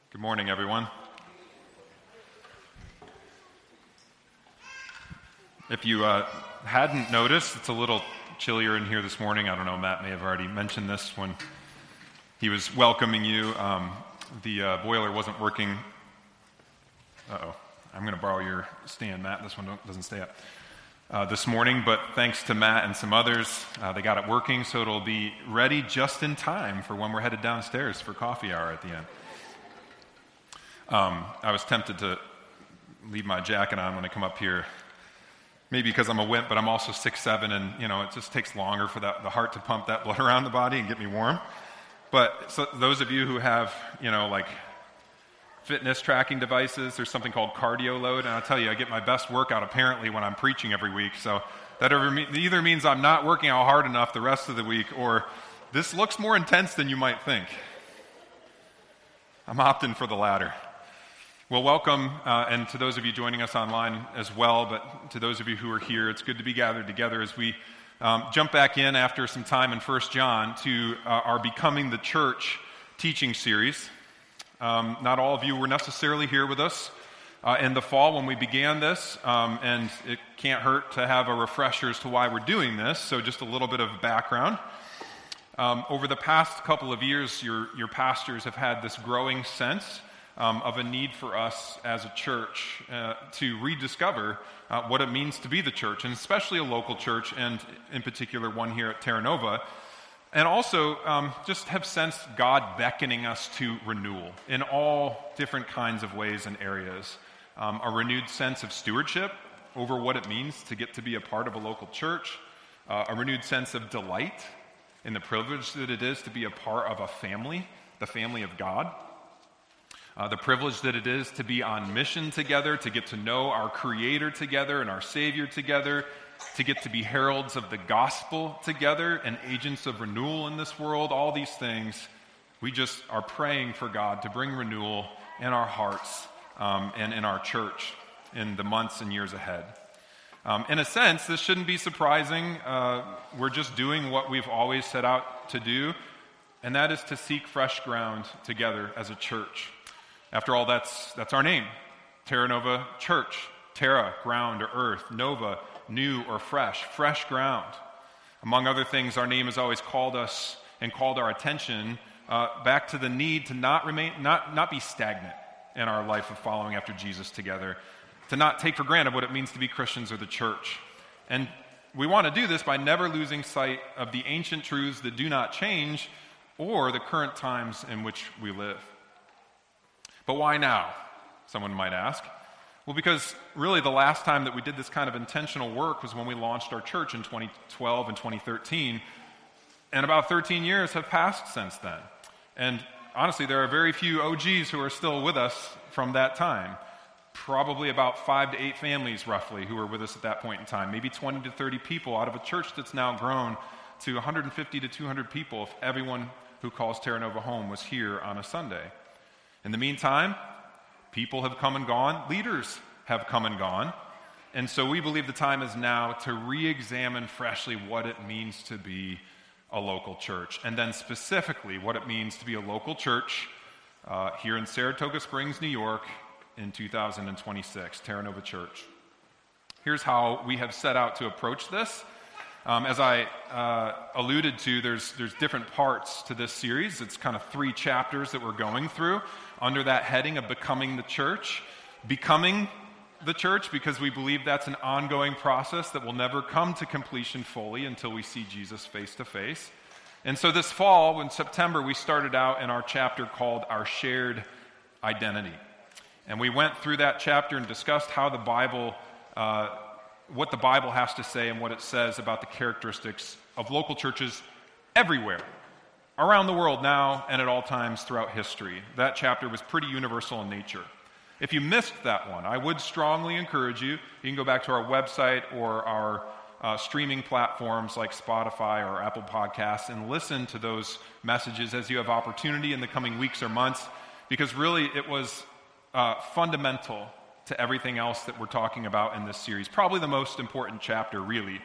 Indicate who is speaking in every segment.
Speaker 1: Good morning, everyone. If you hadn't noticed, it's a little chillier in here this morning. I don't know, Matt may have already mentioned this when he was welcoming you. The boiler wasn't working. I'm going to borrow your stand, Matt. This one doesn't stay up. This morning, but thanks to Matt and some others, they got it working, so it'll be ready just in time for when we're headed downstairs for coffee hour at the end. I was tempted to leave my jacket on when I come up here, maybe because I'm a wimp, but I'm also 6'7", and it just takes longer for the heart to pump that blood around the body and get me warm. But so those of you who have, like fitness tracking devices, there's something called cardio load, and I'll tell you, I get my best workout apparently when I'm preaching every week, so that either means I'm not working out hard enough the rest of the week, or this looks more intense than you might think. I'm opting for the latter. Well, welcome, and to those of you joining us online as well, but to those of you who are here, it's good to be gathered together as we jump back in after some time in 1 John to our Becoming the Church teaching series. Not all of you were necessarily here with us in the fall when we began this, and it can't hurt to have a refresher as to why we're doing this, so just a little bit of background. Over the past couple of years, your pastors have had this growing sense of a need for us as a church to rediscover what it means to be the church, and especially a local church, and in particular one here at Terra Nova, and also just have sensed God beckoning us to renewal in all different kinds of ways and areas. A renewed sense of stewardship over what it means to get to be a part of a local church, a renewed sense of delight in the privilege that it is to be a part of a family, the family of God. The privilege that it is to be on mission together, to get to know our Creator together and our Savior together, to get to be heralds of the gospel together and agents of renewal in this world. All these things, we just are praying for God to bring renewal in our hearts and in our church in the months and years ahead. In a sense, this shouldn't be surprising. We're just doing what we've always set out to do, and that is to seek fresh ground together as a church. After all, that's our name, Terra Nova Church. Terra, ground or earth. Nova, new or fresh ground. Among other things, our name has always called us and called our attention back to the need to not be stagnant in our life of following after Jesus together, to not take for granted what it means to be Christians or the church. And we want to do this by never losing sight of the ancient truths that do not change or the current times in which we live. But why now, someone might ask? Well, because really the last time that we did this kind of intentional work was when we launched our church in 2012 and 2013, and about 13 years have passed since then. And honestly, there are very few OGs who are still with us from that time. Probably about 5 to 8 families, roughly, who were with us at that point in time. Maybe 20 to 30 people out of a church that's now grown to 150 to 200 people if everyone who calls Terra Nova home was here on a Sunday. In the meantime, people have come and gone, leaders have come and gone, and so we believe the time is now to re-examine freshly what it means to be a local church, and then specifically what it means to be a local church here in Saratoga Springs, New York in 2026, Terra Nova Church. Here's how we have set out to approach this. As I alluded to, there's different parts to this series. It's kind of 3 chapters that we're going through under that heading of Becoming the Church. Becoming the church because we believe that's an ongoing process that will never come to completion fully until we see Jesus face to face. And so this fall, in September, we started out in our chapter called Our Shared Identity. And we went through that chapter and discussed how the Bible what the Bible has to say and what it says about the characteristics of local churches everywhere, around the world now and at all times throughout history. That chapter was pretty universal in nature. If you missed that one, I would strongly encourage you can go back to our website or our streaming platforms like Spotify or Apple Podcasts and listen to those messages as you have opportunity in the coming weeks or months, because really it was fundamental to everything else that we're talking about in this series. Probably the most important chapter, really,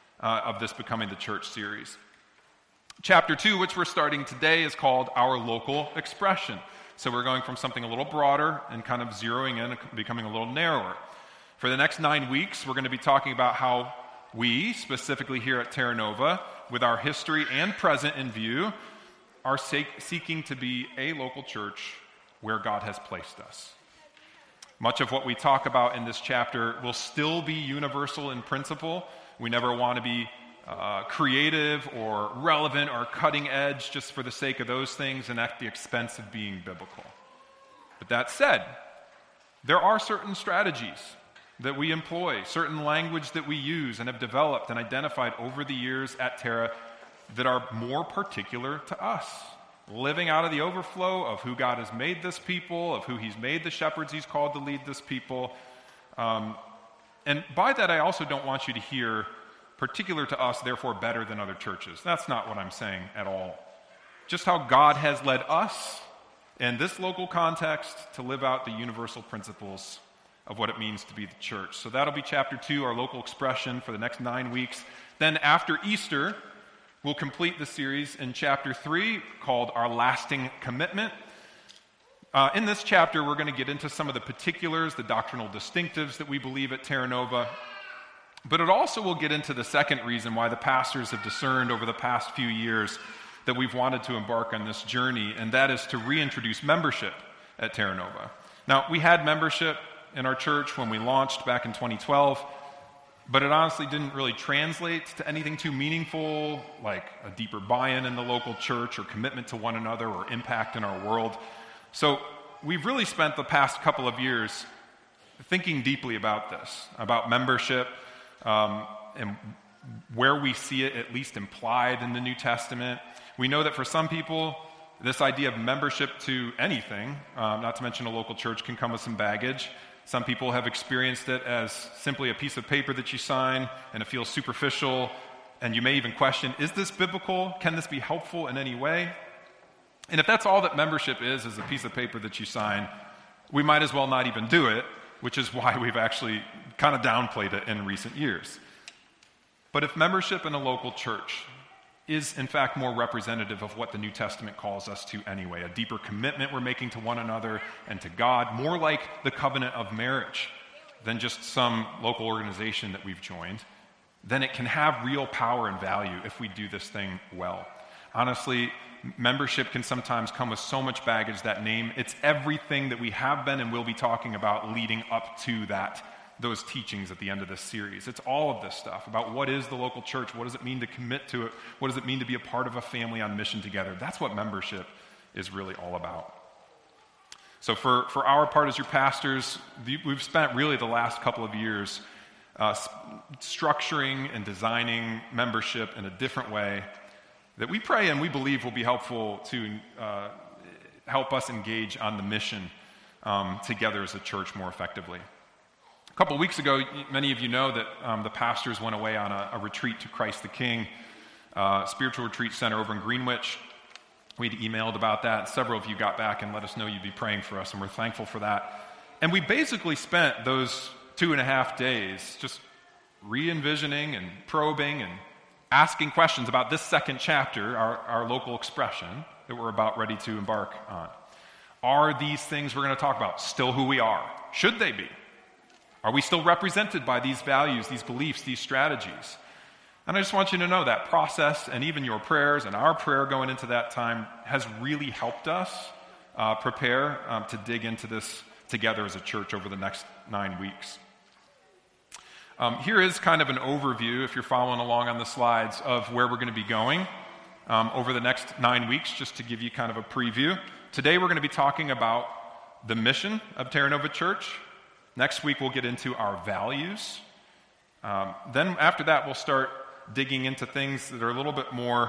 Speaker 1: of this Becoming the Church series. Chapter 2, which we're starting today, is called Our Local Expression. So we're going from something a little broader and kind of zeroing in and becoming a little narrower. For the next 9 weeks, we're going to be talking about how we, specifically here at Terra Nova, with our history and present in view, are seeking to be a local church where God has placed us. Much of what we talk about in this chapter will still be universal in principle. We never want to be creative or relevant or cutting edge just for the sake of those things and at the expense of being biblical. But that said, there are certain strategies that we employ, certain language that we use and have developed and identified over the years at Terra that are more particular to us, living out of the overflow of who God has made this people, of who he's made the shepherds he's called to lead this people. And by that, I also don't want you to hear particular to us, therefore better than other churches. That's not what I'm saying at all. Just how God has led us in this local context to live out the universal principles of what it means to be the church. So that'll be chapter 2, our local expression for the next 9 weeks. Then after Easter, we'll complete the series in chapter 3 called Our Lasting Commitment. In this chapter, we're going to get into some of the particulars, the doctrinal distinctives that we believe at Terra Nova. But it also will get into the second reason why the pastors have discerned over the past few years that we've wanted to embark on this journey, and that is to reintroduce membership at Terra Nova. Now, we had membership in our church when we launched back in 2012, but it honestly didn't really translate to anything too meaningful, like a deeper buy-in in the local church or commitment to one another or impact in our world. So we've really spent the past couple of years thinking deeply about this, about membership, and where we see it at least implied in the New Testament. We know that for some people, this idea of membership to anything, not to mention a local church, can come with some baggage. Some people have experienced it as simply a piece of paper that you sign, and it feels superficial, and you may even question, is this biblical? Can this be helpful in any way? And if that's all that membership is a piece of paper that you sign, we might as well not even do it, which is why we've actually kind of downplayed it in recent years. But if membership in a local church is in fact more representative of what the New Testament calls us to anyway, a deeper commitment we're making to one another and to God, more like the covenant of marriage than just some local organization that we've joined, then it can have real power and value if we do this thing well. Honestly, membership can sometimes come with so much baggage, that name. It's everything that we have been and will be talking about leading up to those teachings at the end of this series. It's all of this stuff about what is the local church, what does it mean to commit to it, what does it mean to be a part of a family on mission together. That's what membership is really all about. So for our part as your pastors, we've spent really the last couple of years structuring and designing membership in a different way that we pray and we believe will be helpful to help us engage on the mission together as a church more effectively. A couple of weeks ago, many of you know that the pastors went away on a retreat to Christ the King, spiritual retreat center over in Greenwich. We'd emailed about that. Several of you got back and let us know you'd be praying for us, and we're thankful for that. And we basically spent those 2.5 days just re-envisioning and probing and asking questions about this second chapter, our local expression that we're about ready to embark on. Are these things we're going to talk about still who we are? Should they be? Are we still represented by these values, these beliefs, these strategies? And I just want you to know that process and even your prayers and our prayer going into that time has really helped us prepare to dig into this together as a church over the next 9 weeks. Here is kind of an overview, if you're following along on the slides, of where we're going to be going over the next 9 weeks, just to give you kind of a preview. Today we're going to be talking about the mission of Terra Nova Church. Next week, we'll get into our values. Then after that, we'll start digging into things that are a little bit more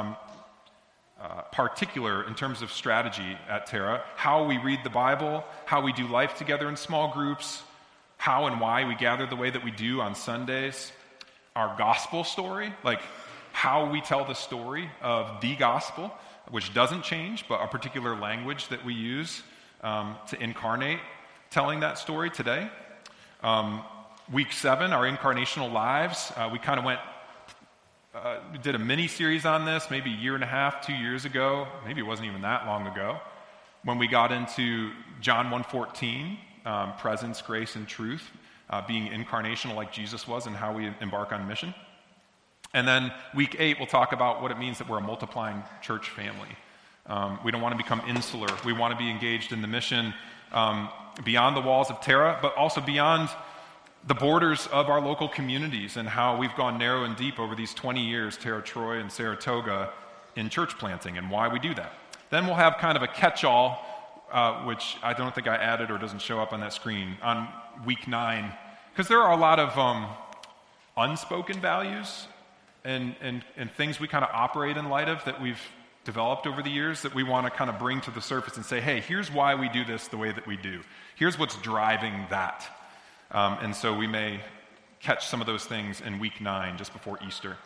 Speaker 1: particular in terms of strategy at Terra, how we read the Bible, how we do life together in small groups, how and why we gather the way that we do on Sundays, our gospel story, like how we tell the story of the gospel, which doesn't change, but a particular language that we use to incarnate telling that story today. Week 7, our incarnational lives, we kind of we did a mini-series on this maybe 1.5 years, 2 years ago. Maybe it wasn't even that long ago. when we got into John 1:14, presence, grace, and truth, being incarnational like Jesus was and how we embark on mission. And then week 8, we'll talk about what it means that we're a multiplying church family. We don't want to become insular. We want to be engaged in the mission beyond the walls of Terra, but also beyond the borders of our local communities and how we've gone narrow and deep over these 20 years, Terra Troy and Saratoga, in church planting and why we do that. Then we'll have kind of a catch-all, which I don't think I added or doesn't show up on that screen, on week 9, because there are a lot of unspoken values and things we kind of operate in light of that we've developed over the years that we want to kind of bring to the surface and say, hey, here's why we do this the way that we do. Here's what's driving that. And so we may catch some of those things in week 9, just before Easter.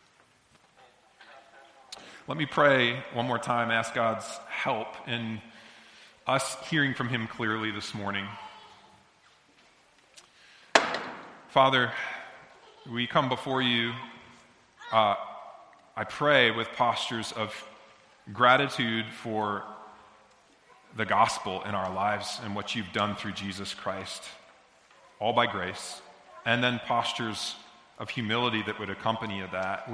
Speaker 1: Let me pray one more time, ask God's help in us hearing from him clearly this morning. Father, we come before you, I pray, with postures of gratitude for the gospel in our lives and what you've done through Jesus Christ, all by grace, and then postures of humility that would accompany that.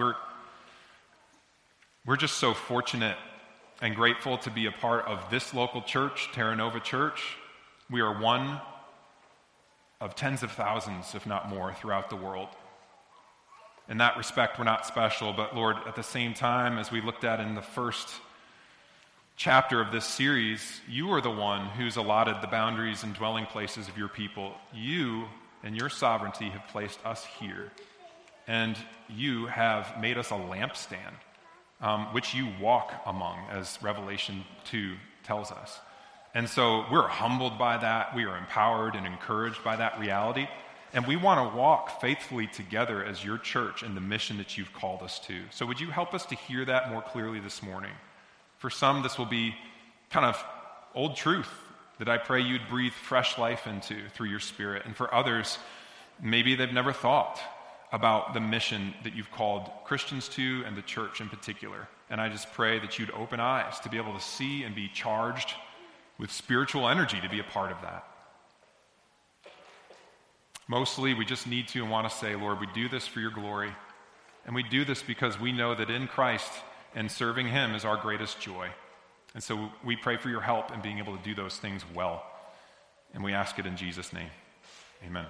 Speaker 1: We're just so fortunate and grateful to be a part of this local church, Terra Nova Church. We are one of tens of thousands, if not more, throughout the world. In that respect, we're not special, but Lord, at the same time, as we looked at in the first chapter of this series, you are the one who's allotted the boundaries and dwelling places of your people. You, in your sovereignty, have placed us here, and you have made us a lampstand, which you walk among, as Revelation 2 tells us. And so we're humbled by that. We are empowered and encouraged by that reality. And we want to walk faithfully together as your church in the mission that you've called us to. So would you help us to hear that more clearly this morning? For some, this will be kind of old truth that I pray you'd breathe fresh life into through your Spirit. And for others, maybe they've never thought about the mission that you've called Christians to and the church in particular. And I just pray that you'd open eyes to be able to see and be charged with spiritual energy to be a part of that. Mostly, we just need to and want to say, Lord, we do this for your glory. And we do this because we know that in Christ and serving him is our greatest joy. And so we pray for your help in being able to do those things well. And we ask it in Jesus' name. Amen.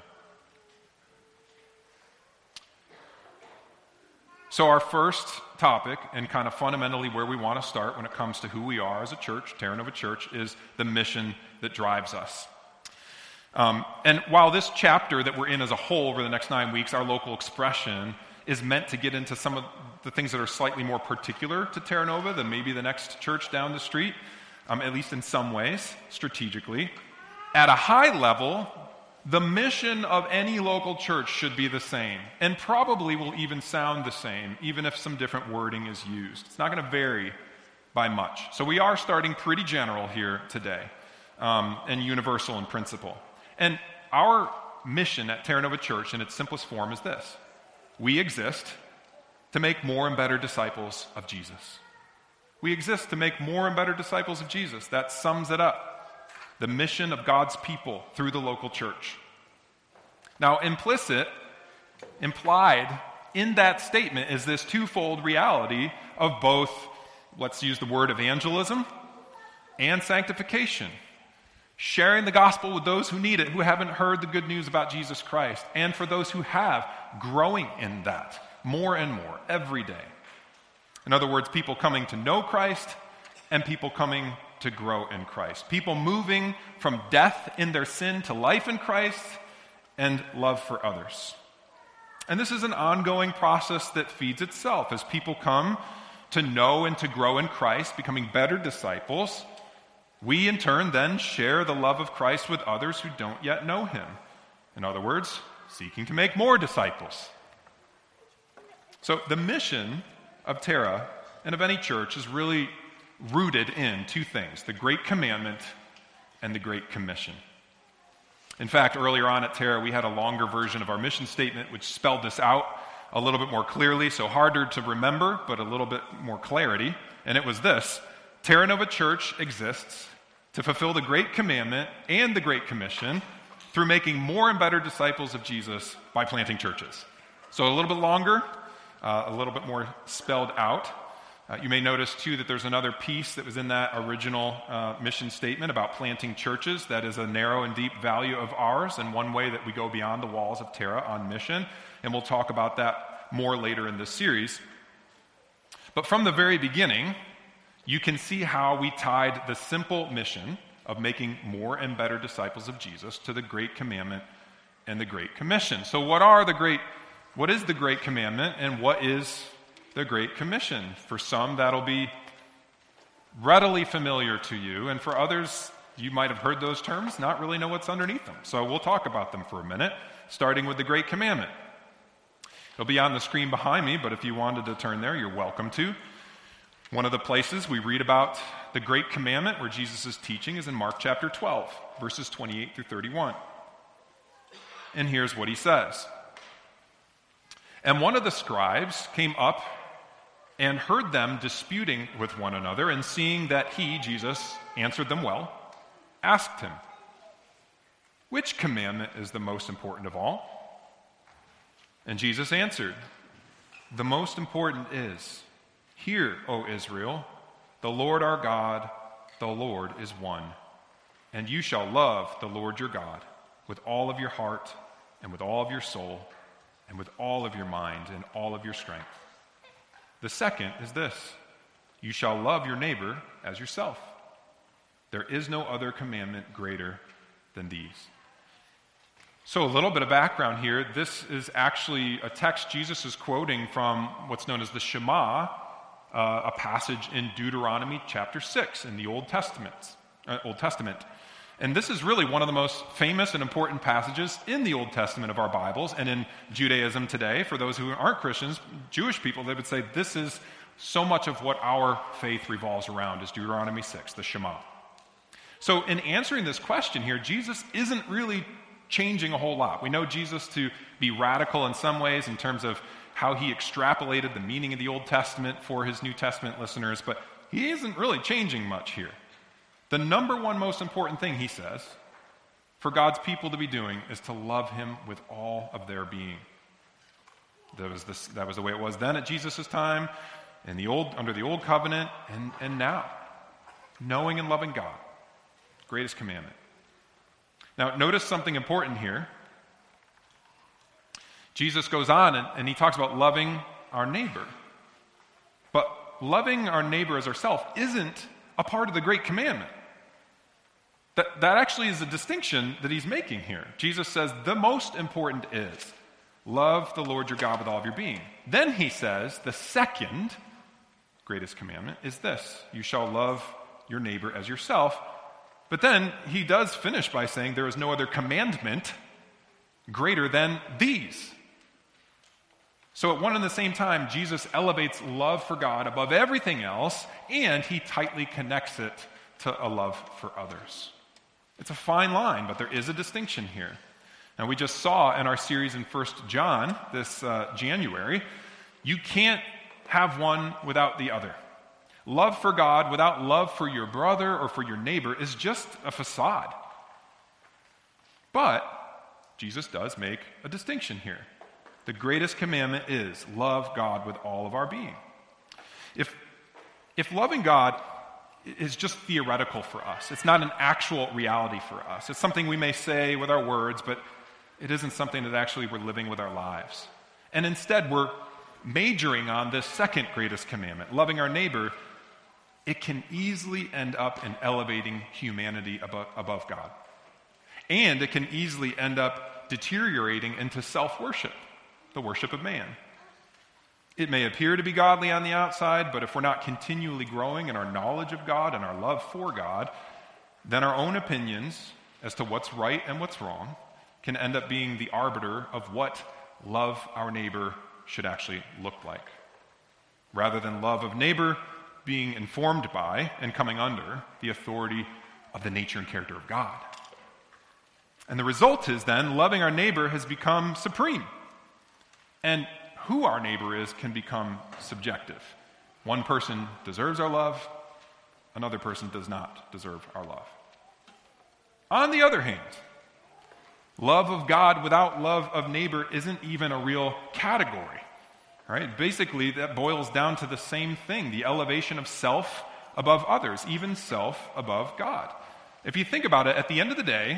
Speaker 1: So our first topic, and kind of fundamentally where we want to start when it comes to who we are as a church, Terra Nova Church, is the mission that drives us. And while this chapter that we're in as a whole over the next 9 weeks, our local expression, is meant to get into some of the things that are slightly more particular to Terra Nova than maybe the next church down the street, at least in some ways, strategically. At a high level, the mission of any local church should be the same, and probably will even sound the same, even if some different wording is used. It's not going to vary by much. So we are starting pretty general here today, and universal in principle. And our mission at Terra Nova Church in its simplest form is this. We exist to make more and better disciples of Jesus. We exist to make more and better disciples of Jesus. That sums it up. The mission of God's people through the local church. Now, implied in that statement is this twofold reality of both, let's use the word evangelism, and sanctification. Sharing the gospel with those who need it, who haven't heard the good news about Jesus Christ, and for those who have, growing in that more and more every day. In other words, people coming to know Christ and people coming to grow in Christ. People moving from death in their sin to life in Christ and love for others. And this is an ongoing process that feeds itself as people come to know and to grow in Christ, becoming better disciples. We, in turn, then share the love of Christ with others who don't yet know him. In other words, seeking to make more disciples. So the mission of Terra and of any church is really rooted in two things, the Great Commandment and the Great Commission. In fact, earlier on at Terra, we had a longer version of our mission statement which spelled this out a little bit more clearly, so harder to remember, but a little bit more clarity. And it was this: Terra Nova Church exists to fulfill the Great Commandment and the Great Commission through making more and better disciples of Jesus by planting churches. So a little bit longer, a little bit more spelled out. You may notice, too, that there's another piece that was in that original mission statement about planting churches. That is a narrow and deep value of ours, and one way that we go beyond the walls of Terra on mission. And we'll talk about that more later in this series. But from the very beginning, you can see how we tied the simple mission of making more and better disciples of Jesus to the Great Commandment and the Great Commission. So what is the Great Commandment, and what is the Great Commission? For some, that'll be readily familiar to you, and for others, you might have heard those terms, not really know what's underneath them. So we'll talk about them for a minute, starting with the Great Commandment. It'll be on the screen behind me, but if you wanted to turn there, you're welcome to. One of the places we read about the Great Commandment where Jesus is teaching is in Mark chapter 12, verses 28 through 31. And here's what he says. And one of the scribes came up and heard them disputing with one another, and seeing that he, Jesus, answered them well, asked him, "Which commandment is the most important of all?" And Jesus answered, "The most important is, 'Hear, O Israel, the Lord our God, the Lord is one. And you shall love the Lord your God with all of your heart and with all of your soul and with all of your mind and all of your strength. The second is this, you shall love your neighbor as yourself. There is no other commandment greater than these." So a little bit of background here. This is actually a text Jesus is quoting from what's known as the Shema, a passage in Deuteronomy chapter 6 in the Old Testament. And this is really one of the most famous and important passages in the Old Testament of our Bibles, and in Judaism today. For those who aren't Christians, Jewish people, they would say this is so much of what our faith revolves around, is Deuteronomy 6, the Shema. So in answering this question here, Jesus isn't really changing a whole lot. We know Jesus to be radical in some ways in terms of how he extrapolated the meaning of the Old Testament for his New Testament listeners, but he isn't really changing much here. The number one most important thing, he says, for God's people to be doing is to love him with all of their being. That was the way it was then at Jesus' time, under the Old Covenant, and now. Knowing and loving God. Greatest commandment. Now, notice something important here. Jesus goes on and he talks about loving our neighbor. But loving our neighbor as ourselves isn't a part of the Great Commandment. That actually is a distinction that he's making here. Jesus says the most important is love the Lord your God with all of your being. Then he says the second greatest commandment is this: you shall love your neighbor as yourself. But then he does finish by saying there is no other commandment greater than these. So at one and the same time, Jesus elevates love for God above everything else, and he tightly connects it to a love for others. It's a fine line, but there is a distinction here. Now, we just saw in our series in 1 John this January, you can't have one without the other. Love for God without love for your brother or for your neighbor is just a facade. But Jesus does make a distinction here. The greatest commandment is love God with all of our being. If loving God is just theoretical for us, it's not an actual reality for us. It's something we may say with our words, but it isn't something that actually we're living with our lives. And instead, we're majoring on this second greatest commandment, loving our neighbor. It can easily end up in elevating humanity above God. And it can easily end up deteriorating into self-worship, the worship of man. It may appear to be godly on the outside, but if we're not continually growing in our knowledge of God and our love for God, then our own opinions as to what's right and what's wrong can end up being the arbiter of what love our neighbor should actually look like. Rather than love of neighbor being informed by and coming under the authority of the nature and character of God. And the result is then loving our neighbor has become supreme. And who our neighbor is can become subjective. One person deserves our love, another person does not deserve our love. On the other hand, love of God without love of neighbor isn't even a real category, right? Basically, that boils down to the same thing, the elevation of self above others, even self above God. If you think about it, at the end of the day,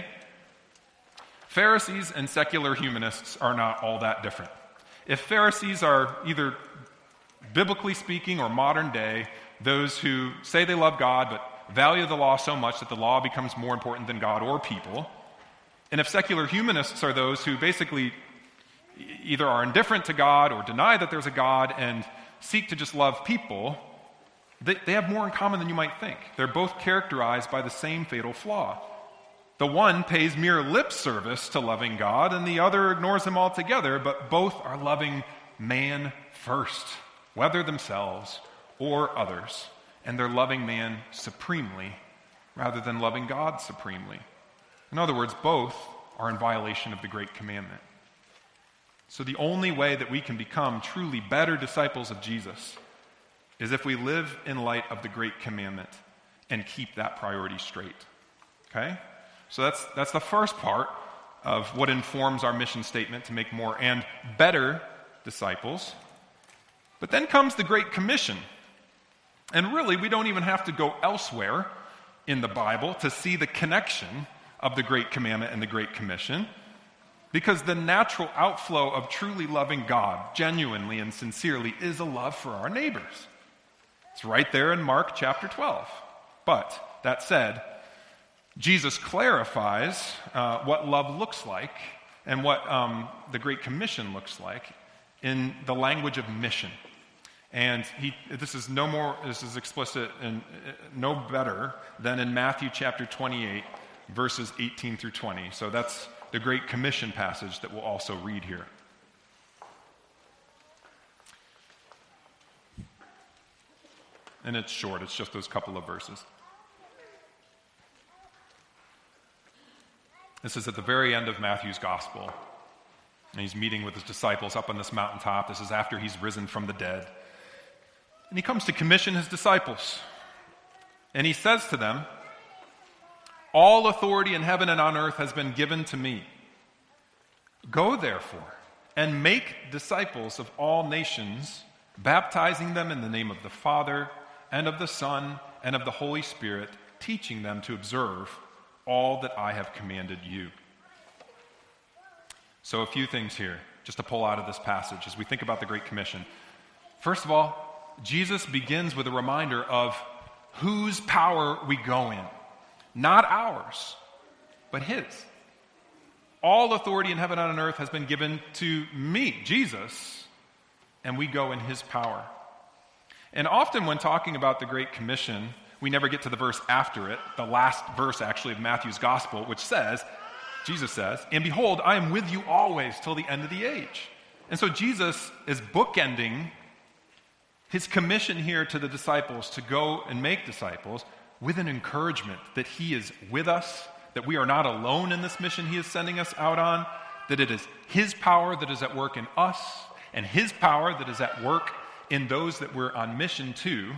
Speaker 1: Pharisees and secular humanists are not all that different. If Pharisees are either biblically speaking or modern day, those who say they love God but value the law so much that the law becomes more important than God or people, and if secular humanists are those who basically either are indifferent to God or deny that there's a God and seek to just love people, they have more in common than you might think. They're both characterized by the same fatal flaw. The one pays mere lip service to loving God, and the other ignores him altogether, but both are loving man first, whether themselves or others, and they're loving man supremely rather than loving God supremely. In other words, both are in violation of the Great Commandment. So the only way that we can become truly better disciples of Jesus is if we live in light of the Great Commandment and keep that priority straight. Okay? So that's the first part of what informs our mission statement to make more and better disciples. But then comes the Great Commission. And really, we don't even have to go elsewhere in the Bible to see the connection of the Great Commandment and the Great Commission, because the natural outflow of truly loving God genuinely and sincerely is a love for our neighbors. It's right there in Mark chapter 12. But, that said, Jesus clarifies what love looks like and what the Great Commission looks like in the language of mission. And this is explicit and no better than in Matthew chapter 28, verses 18 through 20. So that's the Great Commission passage that we'll also read here. And it's short, it's just those couple of verses. This is at the very end of Matthew's gospel. And he's meeting with his disciples up on this mountaintop. This is after he's risen from the dead. And he comes to commission his disciples. And he says to them, "All authority in heaven and on earth has been given to me. Go, therefore, and make disciples of all nations, baptizing them in the name of the Father, and of the Son, and of the Holy Spirit, teaching them to observe all that I have commanded you." So a few things here, just to pull out of this passage as we think about the Great Commission. First of all, Jesus begins with a reminder of whose power we go in. Not ours, but his. All authority in heaven and on earth has been given to me, Jesus, and we go in his power. And often when talking about the Great Commission, we never get to the verse after it, the last verse actually of Matthew's gospel, which says, Jesus says, "And behold, I am with you always till the end of the age." And so Jesus is bookending his commission here to the disciples to go and make disciples with an encouragement that he is with us, that we are not alone in this mission he is sending us out on, that it is his power that is at work in us, and his power that is at work in those that we're on mission to.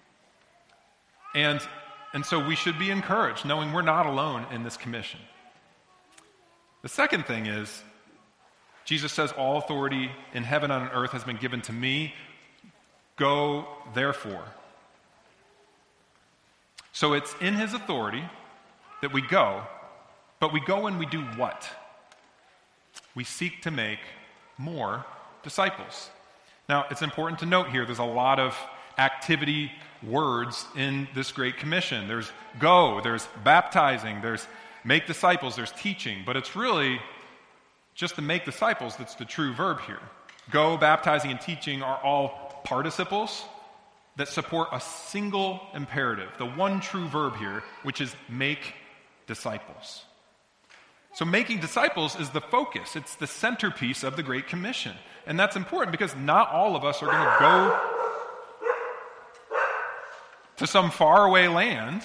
Speaker 1: And so we should be encouraged, knowing we're not alone in this commission. The second thing is, Jesus says, "All authority in heaven and on earth has been given to me. Go, therefore." So it's in his authority that we go, but we go and we do what? We seek to make more disciples. Now, it's important to note here, there's a lot of activity words in this Great Commission. There's go, there's baptizing, there's make disciples, there's teaching, but it's really just the make disciples that's the true verb here. Go, baptizing, and teaching are all participles that support a single imperative, the one true verb here, which is make disciples. So making disciples is the focus. It's the centerpiece of the Great Commission. And that's important because not all of us are going to go to some faraway land.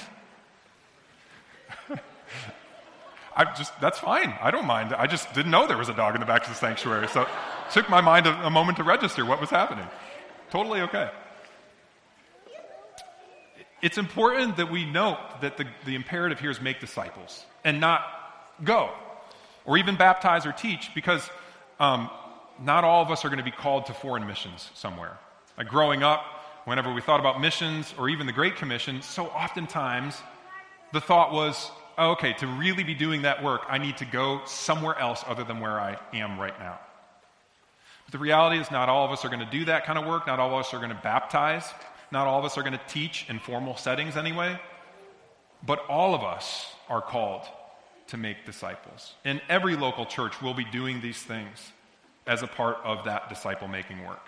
Speaker 1: That's fine. I don't mind. I just didn't know there was a dog in the back of the sanctuary. So it took my mind a moment to register what was happening. Totally okay. it's important that we note that the imperative here is make disciples and not go or even baptize or teach, because not all of us are going to be called to foreign missions somewhere. Like growing up, whenever we thought about missions or even the Great Commission, so oftentimes the thought was, oh, okay, to really be doing that work, I need to go somewhere else other than where I am right now. But the reality is not all of us are going to do that kind of work. Not all of us are going to baptize. Not all of us are going to teach in formal settings anyway. But all of us are called to make disciples. And every local church will be doing these things as a part of that disciple-making work.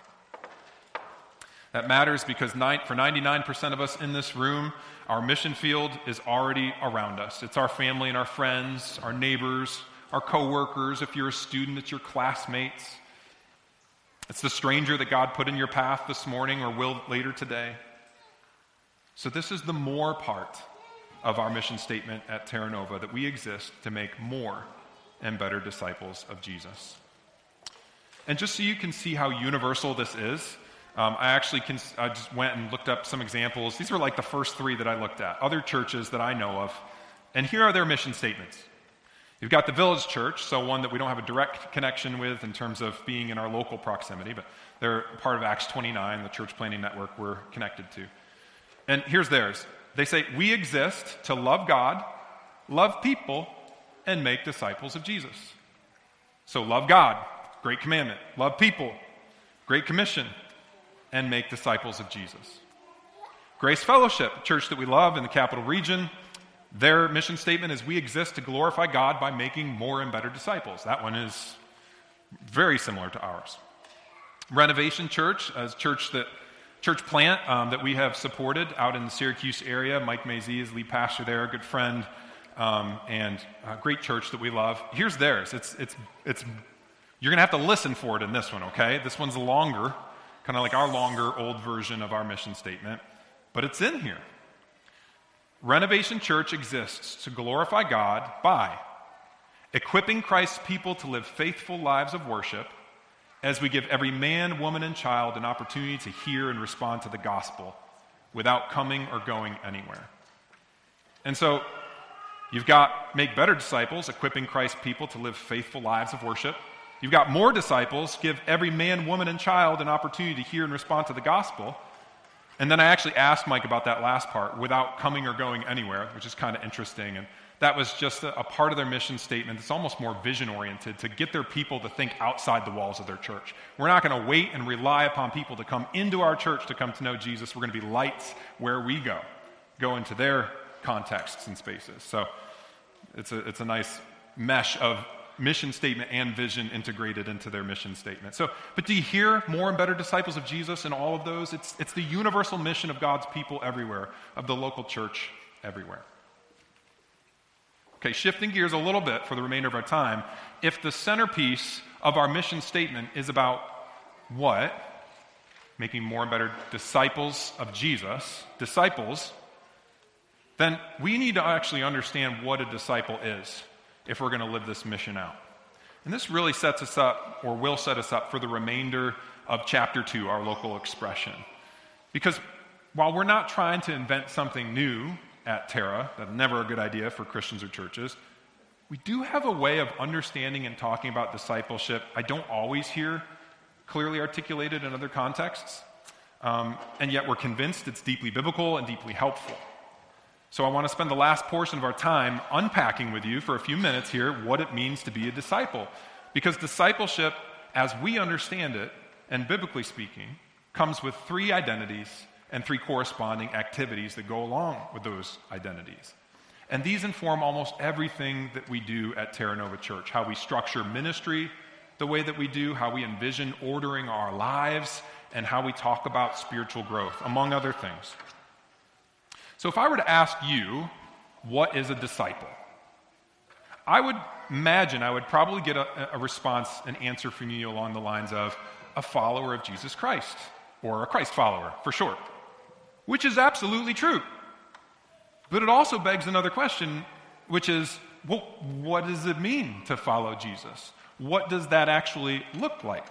Speaker 1: That matters because for 99% of us in this room, our mission field is already around us. It's our family and our friends, our neighbors, our coworkers. If you're a student, it's your classmates. It's the stranger that God put in your path this morning or will later today. So this is the more part of our mission statement at Terra Nova, that we exist to make more and better disciples of Jesus. And just so you can see how universal this is, I just went and looked up some examples. These were like the first 3 that I looked at, other churches that I know of. And here are their mission statements. You've got the Village Church, so one that we don't have a direct connection with in terms of being in our local proximity, but they're part of Acts 29, the church planting network we're connected to. And here's theirs. They say, we exist to love God, love people, and make disciples of Jesus. So love God, great commandment. Love people, great commission, and make disciples of Jesus. Grace Fellowship, a church that we love in the Capital Region, their mission statement is, we exist to glorify God by making more and better disciples. That one is very similar to ours. Renovation Church, a church plant that we have supported out in the Syracuse area. Mike Mazie is lead pastor there, a good friend, and a great church that we love. Here's theirs. You're going to have to listen for it in this one, okay? This one's longer, kind of like our longer old version of our mission statement, but it's in here. Renovation Church exists to glorify God by equipping Christ's people to live faithful lives of worship as we give every man, woman, and child an opportunity to hear and respond to the gospel without coming or going anywhere. And so you've got make better disciples, equipping Christ's people to live faithful lives of worship. You've got more disciples, give every man, woman, and child an opportunity to hear and respond to the gospel. And then I actually asked Mike about that last part, without coming or going anywhere, which is kind of interesting. And that was just a part of their mission statement. It's almost more vision-oriented, to get their people to think outside the walls of their church. We're not going to wait and rely upon people to come into our church to come to know Jesus. We're going to be lights where we go into their contexts and spaces. So it's a nice mesh of mission statement and vision integrated into their mission statement. But do you hear more and better disciples of Jesus in all of those? It's the universal mission of God's people everywhere, of the local church everywhere. Okay, shifting gears a little bit for the remainder of our time. If the centerpiece of our mission statement is about what? Making more and better disciples of Jesus, then we need to actually understand what a disciple is if we're going to live this mission out. And this really sets us up, or will set us up, for the remainder of chapter 2, our local expression. Because while we're not trying to invent something new at Terra, that's never a good idea for Christians or churches, we do have a way of understanding and talking about discipleship I don't always hear clearly articulated in other contexts, and yet we're convinced it's deeply biblical and deeply helpful. So I want to spend the last portion of our time unpacking with you for a few minutes here what it means to be a disciple. Because discipleship, as we understand it, and biblically speaking, comes with 3 identities and 3 corresponding activities that go along with those identities. And these inform almost everything that we do at Terra Nova Church, how we structure ministry the way that we do, how we envision ordering our lives, and how we talk about spiritual growth, among other things. So if I were to ask you, what is a disciple? I would imagine I would probably get a response, an answer from you along the lines of a follower of Jesus Christ, or a Christ follower, for short, which is absolutely true. But it also begs another question, which is, well, what does it mean to follow Jesus? What does that actually look like?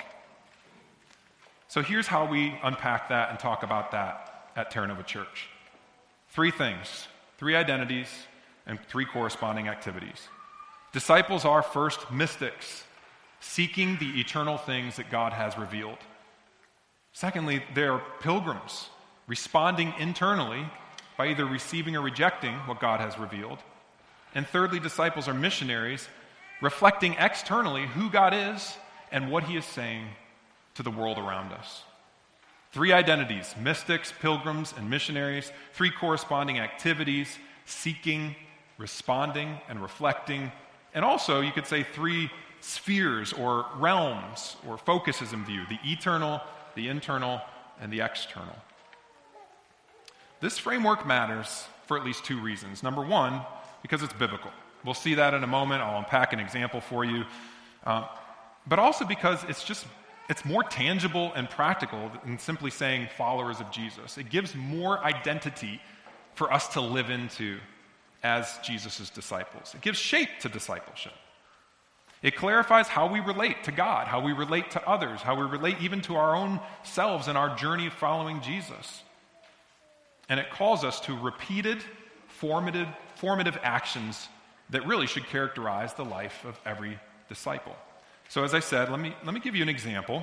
Speaker 1: So here's how we unpack that and talk about that at Terra Nova Church. Three things, three identities, and three corresponding activities. Disciples are first mystics, seeking the eternal things that God has revealed. Secondly, they are pilgrims, responding internally by either receiving or rejecting what God has revealed. And thirdly, disciples are missionaries, reflecting externally who God is and what he is saying to the world around us. Three identities, mystics, pilgrims, and missionaries. Three corresponding activities, seeking, responding, and reflecting. And also, you could say three spheres or realms or focuses in view, the eternal, the internal, and the external. This framework matters for at least two reasons. Number one, because it's biblical. We'll see that in a moment. I'll unpack an example for you. But also because it's more tangible and practical than simply saying followers of Jesus. It gives more identity for us to live into as Jesus' disciples. It gives shape to discipleship. It clarifies how we relate to God, how we relate to others, how we relate even to our own selves in our journey of following Jesus. And it calls us to repeated, formative actions that really should characterize the life of every disciple. So as I said, let me give you an example.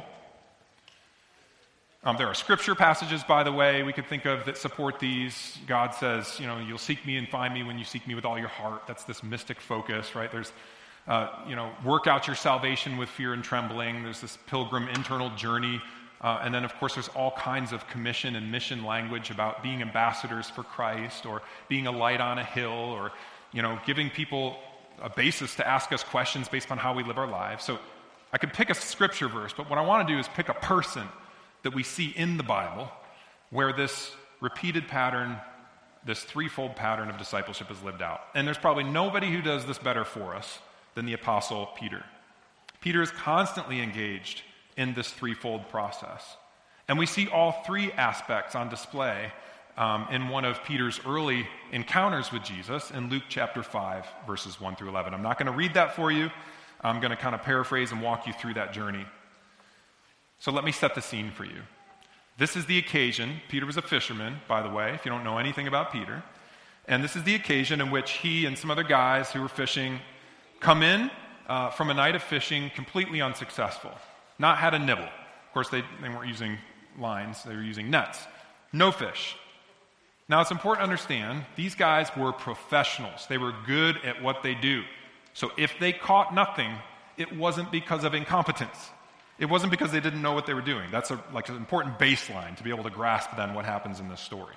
Speaker 1: There are scripture passages, by the way, we could think of that support these. God says, you'll seek me and find me when you seek me with all your heart. That's this mystic focus, right? There's, work out your salvation with fear and trembling. There's this pilgrim internal journey. And then, of course, there's all kinds of commission and mission language about being ambassadors for Christ or being a light on a hill or, giving people a basis to ask us questions based on how we live our lives. So I could pick a scripture verse, but what I want to do is pick a person that we see in the Bible where this repeated pattern, this threefold pattern of discipleship is lived out. And there's probably nobody who does this better for us than the Apostle Peter. Peter is constantly engaged in this threefold process. And we see all three aspects on display in one of Peter's early encounters with Jesus in Luke chapter 5, verses 1 through 11. I'm not going to read that for you. I'm going to kind of paraphrase and walk you through that journey. So let me set the scene for you. This is the occasion. Peter was a fisherman, by the way, if you don't know anything about Peter. And this is the occasion in which he and some other guys who were fishing come in from a night of fishing completely unsuccessful. Not had a nibble. Of course, they weren't using lines. They were using nets. No fish. Now, it's important to understand, these guys were professionals. They were good at what they do. So if they caught nothing, it wasn't because of incompetence. It wasn't because they didn't know what they were doing. That's an important baseline to be able to grasp then what happens in this story.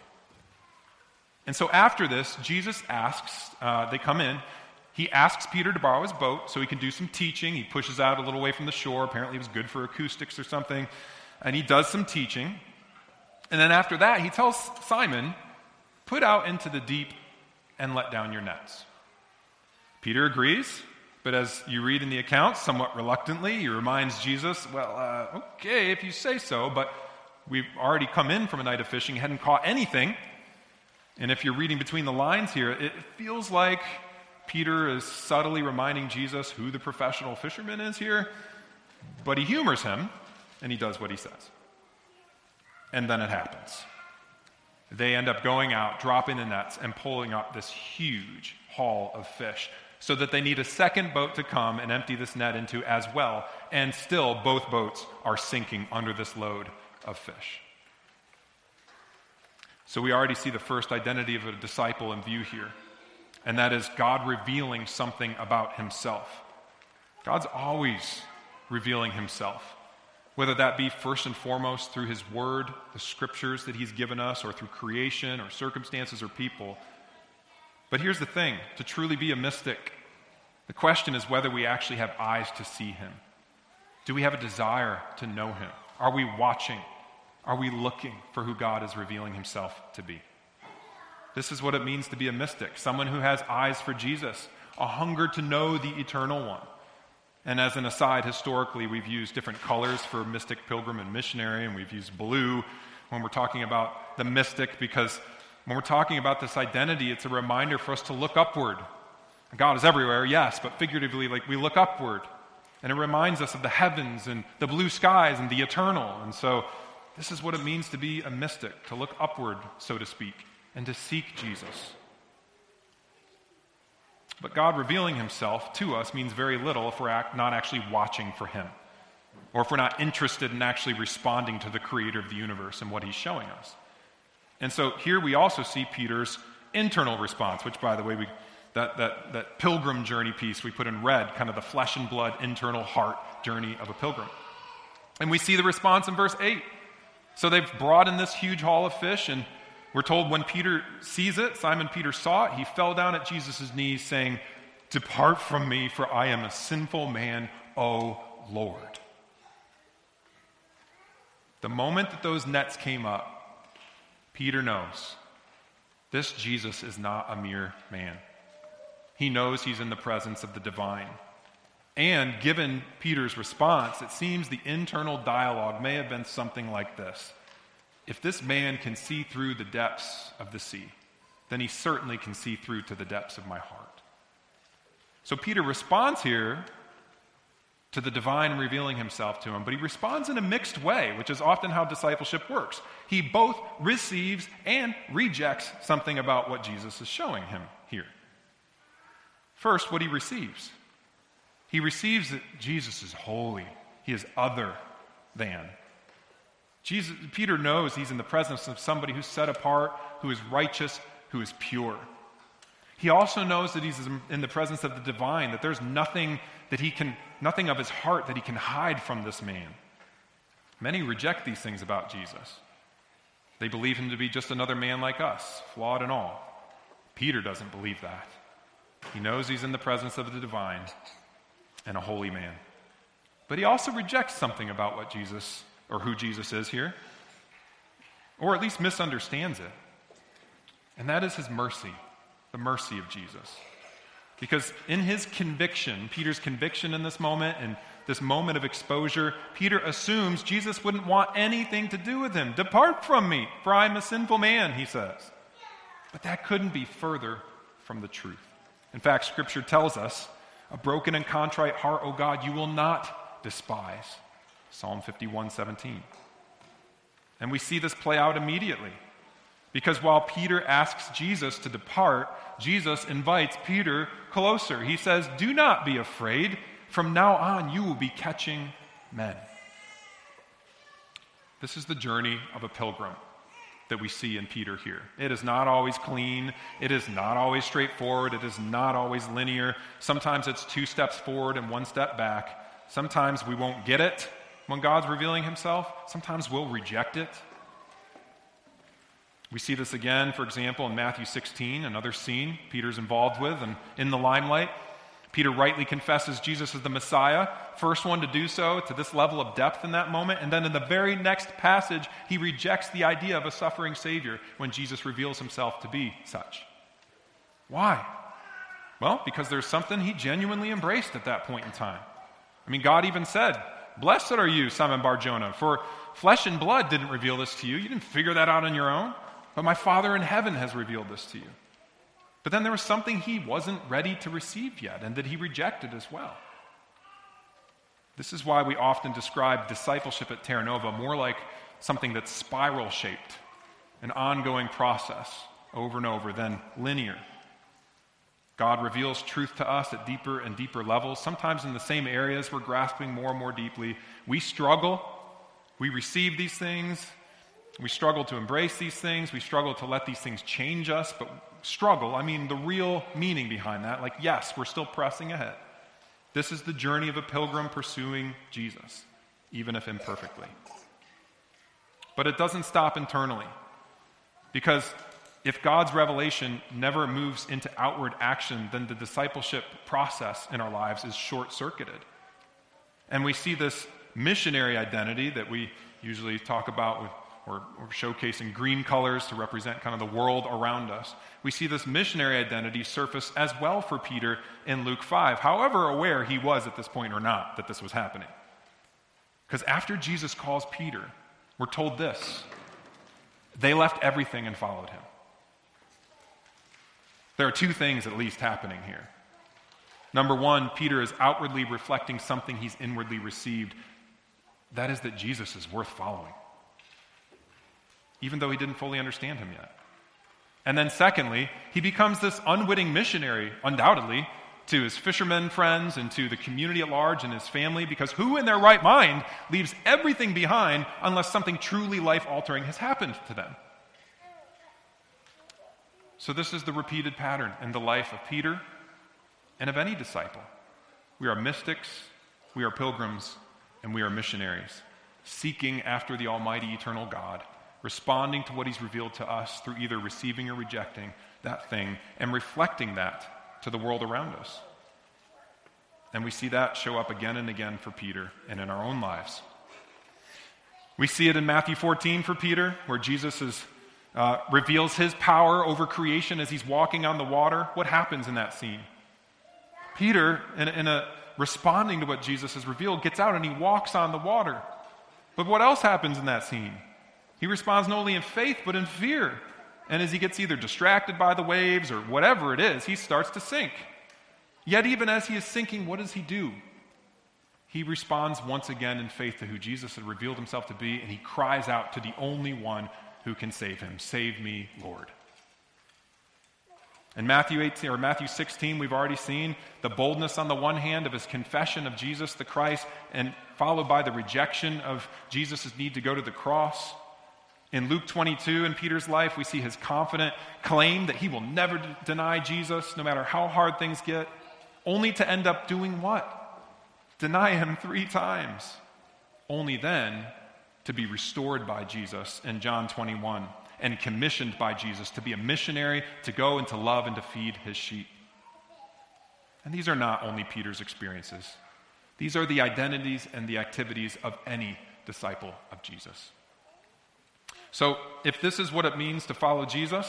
Speaker 1: And so after this, Jesus asks, they come in, he asks Peter to borrow his boat so he can do some teaching. He pushes out a little away from the shore. Apparently it was good for acoustics or something. And he does some teaching. And then after that, he tells Simon, put out into the deep and let down your nets. Peter agrees, but as you read in the accounts, somewhat reluctantly, he reminds Jesus, okay, if you say so, but we've already come in from a night of fishing, hadn't caught anything. And if you're reading between the lines here, it feels like Peter is subtly reminding Jesus who the professional fisherman is here, but he humors him, and he does what he says. And then it happens. They end up going out, dropping the nets, and pulling up this huge haul of fish, so that they need a second boat to come and empty this net into as well, and still both boats are sinking under this load of fish. So we already see the first identity of a disciple in view here, and that is God revealing something about himself. God's always revealing himself, whether that be first and foremost through his word, the scriptures that he's given us, or through creation or circumstances or people. But here's the thing, to truly be a mystic, the question is whether we actually have eyes to see him. Do we have a desire to know him? Are we watching? Are we looking for who God is revealing himself to be? This is what it means to be a mystic, someone who has eyes for Jesus, a hunger to know the eternal one. And as an aside, historically, we've used different colors for mystic, pilgrim, and missionary, and we've used blue when we're talking about the mystic, because when we're talking about this identity, it's a reminder for us to look upward. God is everywhere, yes, but figuratively, like we look upward. And it reminds us of the heavens and the blue skies and the eternal. And so this is what it means to be a mystic, to look upward, so to speak, and to seek Jesus. But God revealing himself to us means very little if we're not actually watching for him, or if we're not interested in actually responding to the creator of the universe and what he's showing us. And so here we also see Peter's internal response, which, by the way, that pilgrim journey piece we put in red, kind of the flesh and blood, internal heart journey of a pilgrim. And we see the response in verse 8. So they've brought in this huge haul of fish, and we're told when Peter sees it, Simon Peter saw it, he fell down at Jesus' knees saying, "Depart from me, for I am a sinful man, O Lord." The moment that those nets came up, Peter knows this Jesus is not a mere man. He knows he's in the presence of the divine. And given Peter's response, it seems the internal dialogue may have been something like this. If this man can see through the depths of the sea, then he certainly can see through to the depths of my heart. So Peter responds here to the divine revealing himself to him, but he responds in a mixed way, which is often how discipleship works. He both receives and rejects something about what Jesus is showing him here. First, what he receives. He receives that Jesus is holy. He is other than. Peter knows he's in the presence of somebody who's set apart, who is righteous, who is pure. He also knows that he's in the presence of the divine, that there's nothing of his heart that he can hide from this man. Many reject these things about Jesus. They believe him to be just another man like us, flawed and all. Peter doesn't believe that. He knows he's in the presence of the divine and a holy man. But he also rejects something about what Jesus, or who Jesus is here, or at least misunderstands it. And that is his mercy, the mercy of Jesus. Because in his conviction, Peter's conviction in this moment, and this moment of exposure, Peter assumes Jesus wouldn't want anything to do with him. "Depart from me, for I am a sinful man," he says. But that couldn't be further from the truth. In fact, Scripture tells us, "A broken and contrite heart, O God, you will not despise." Psalm 51:17. And we see this play out immediately. Because while Peter asks Jesus to depart, Jesus invites Peter closer. He says, "Do not be afraid. From now on, you will be catching men." This is the journey of a pilgrim that we see in Peter here. It is not always clean. It is not always straightforward. It is not always linear. Sometimes it's 2 steps forward and 1 step back. Sometimes we won't get it when God's revealing himself. Sometimes we'll reject it. We see this again, for example, in Matthew 16, another scene Peter's involved with, and in the limelight, Peter rightly confesses Jesus is the Messiah, first one to do so to this level of depth in that moment, and then in the very next passage, he rejects the idea of a suffering Savior when Jesus reveals himself to be such. Why? Well, because there's something he genuinely embraced at that point in time. I mean, God even said, "Blessed are you, Simon Bar-Jonah, for flesh and blood didn't reveal this to you. You didn't figure that out on your own. But my Father in heaven has revealed this to you." But then there was something he wasn't ready to receive yet, and that he rejected as well. This is why we often describe discipleship at Terra Nova more like something that's spiral-shaped, an ongoing process over and over than linear. God reveals truth to us at deeper and deeper levels, sometimes in the same areas we're grasping more and more deeply. We struggle. We receive these things. We struggle to embrace these things. We struggle to let these things change us. But struggle, I mean the real meaning behind that. Like, yes, we're still pressing ahead. This is the journey of a pilgrim pursuing Jesus, even if imperfectly. But it doesn't stop internally. Because if God's revelation never moves into outward action, then the discipleship process in our lives is short-circuited. And we see this missionary identity that we usually talk about with or showcase in green colors to represent kind of the world around us. We see this missionary identity surface as well for Peter in Luke 5, however aware he was at this point or not that this was happening. Because after Jesus calls Peter, we're told this: they left everything and followed him. There are 2 things at least happening here. Number 1, Peter is outwardly reflecting something he's inwardly received. That is that Jesus is worth following, even though he didn't fully understand him yet. And then secondly, he becomes this unwitting missionary, undoubtedly, to his fishermen friends and to the community at large and his family, because who in their right mind leaves everything behind unless something truly life-altering has happened to them? So this is the repeated pattern in the life of Peter and of any disciple. We are mystics, we are pilgrims, and we are missionaries, seeking after the almighty eternal God, responding to what he's revealed to us through either receiving or rejecting that thing and reflecting that to the world around us. And we see that show up again and again for Peter and in our own lives. We see it in Matthew 14 for Peter, where Jesus reveals his power over creation as he's walking on the water. What happens in that scene? Peter, responding to what Jesus has revealed, gets out and he walks on the water. But what else happens in that scene? He responds not only in faith, but in fear. And as he gets either distracted by the waves or whatever it is, he starts to sink. Yet even as he is sinking, what does he do? He responds once again in faith to who Jesus had revealed himself to be, and he cries out to the only one who can save him. Save me, Lord. In Matthew 16, we've already seen the boldness on the one hand of his confession of Jesus the Christ, and followed by the rejection of Jesus' need to go to the cross. In Luke 22, in Peter's life, we see his confident claim that he will never deny Jesus, no matter how hard things get, only to end up doing what? Deny him 3 times. Only then to be restored by Jesus in John 21 and commissioned by Jesus to be a missionary, to go and to love and to feed his sheep. And these are not only Peter's experiences. These are the identities and the activities of any disciple of Jesus. So, if this is what it means to follow Jesus,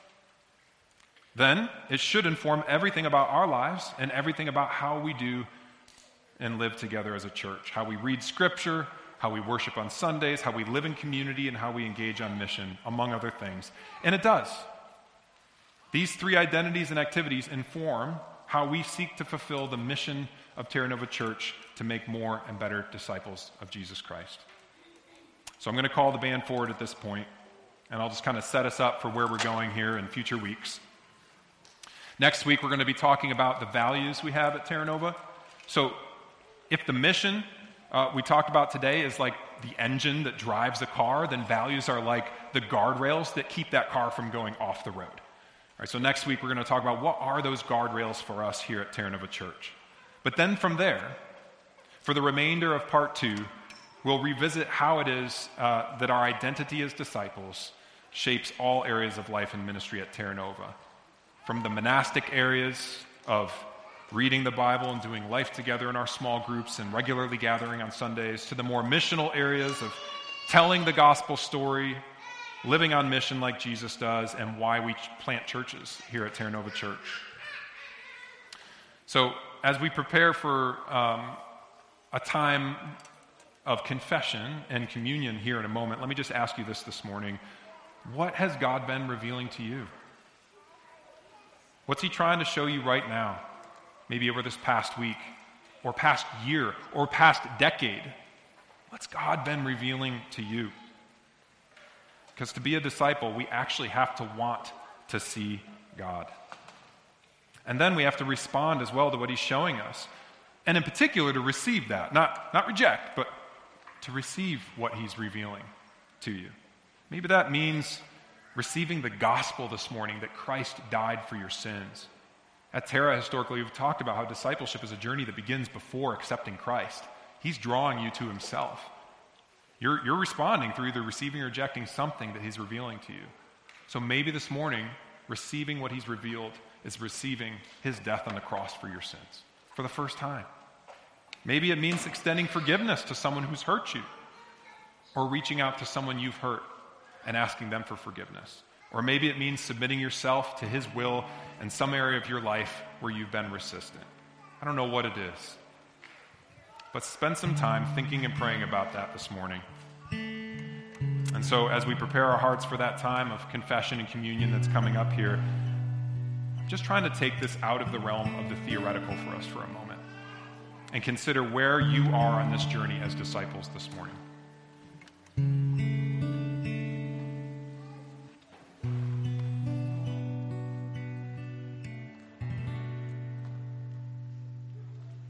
Speaker 1: then it should inform everything about our lives and everything about how we do and live together as a church. How we read Scripture, how we worship on Sundays, how we live in community, and how we engage on mission, among other things. And it does. These 3 identities and activities inform how we seek to fulfill the mission of Terra Nova Church to make more and better disciples of Jesus Christ. So I'm going to call the band forward at this point, and I'll just kind of set us up for where we're going here in future weeks. Next week, we're going to be talking about the values we have at Terra Nova. So if the mission we talked about today is like the engine that drives the car, then values are like the guardrails that keep that car from going off the road. All right, so next week, we're going to talk about what are those guardrails for us here at Terra Nova Church. But then from there, for the remainder of part 2, we'll revisit how it is that our identity as disciples shapes all areas of life and ministry at Terra Nova. From the monastic areas of reading the Bible and doing life together in our small groups and regularly gathering on Sundays, to the more missional areas of telling the gospel story, living on mission like Jesus does, and why we plant churches here at Terra Nova Church. So as we prepare for a time of confession and communion here in a moment, let me just ask you this morning. What has God been revealing to you? What's he trying to show you right now? Maybe over this past week, or past year, or past decade. What's God been revealing to you? Because to be a disciple, we actually have to want to see God. And then we have to respond as well to what he's showing us. And in particular, to receive that. Not reject, but to receive what he's revealing to you. Maybe that means receiving the gospel this morning, that Christ died for your sins. At Terra, historically, we've talked about how discipleship is a journey that begins before accepting Christ. He's drawing you to himself. You're responding through either receiving or rejecting something that he's revealing to you. So maybe this morning, receiving what he's revealed is receiving his death on the cross for your sins for the first time. Maybe it means extending forgiveness to someone who's hurt you, or reaching out to someone you've hurt and asking them for forgiveness. Or maybe it means submitting yourself to his will in some area of your life where you've been resistant. I don't know what it is. But spend some time thinking and praying about that this morning. And so as we prepare our hearts for that time of confession and communion that's coming up here, I'm just trying to take this out of the realm of the theoretical for us for a moment and consider where you are on this journey as disciples this morning.